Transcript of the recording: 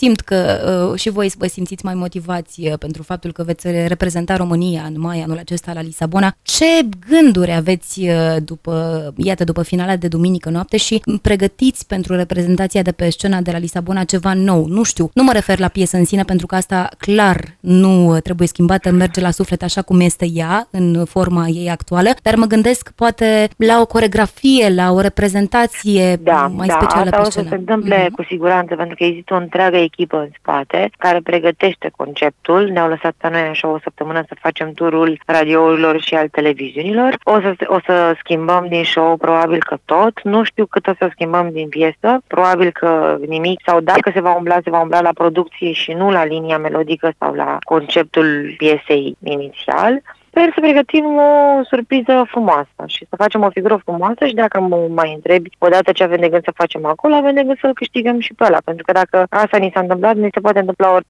simt că și voi vă simțiți mai motivați pentru faptul că veți reprezenta România în mai anul acesta la Lisabona. Ce gânduri aveți după finala de duminică noapte și pregătiți pentru reprezentația de pe scena de la Lisabona ceva nou? Nu știu, nu mă refer la piesă în sine, pentru că asta clar nu trebuie schimbată, merge la suflet așa cum este ea, în forma ei actuală, dar mă gândesc poate la o coreografie, la o reprezentație mai specială pe scenă. Da, asta o să se întâmple cu siguranță, pentru că există o întreagă echipă în spate care pregătește conceptul. Ne-au lăsat pe noi așa o săptămână să facem turul radiourilor și al televiziunilor. O să schimbăm din show, probabil că tot. Nu știu cât o să schimbăm din piesă, probabil că nimic, sau dacă se va umbla la producție și nu la linia melodică sau la conceptul piesei inițial. Sper să pregătim o surpriză frumoasă și să facem o figură frumoasă și dacă mă mai întrebi odată ce avem de gând să facem acolo, avem de gând să-l câștigăm și pe ăla, pentru că dacă asta ni s-a întâmplat, ni se poate întâmpla orice.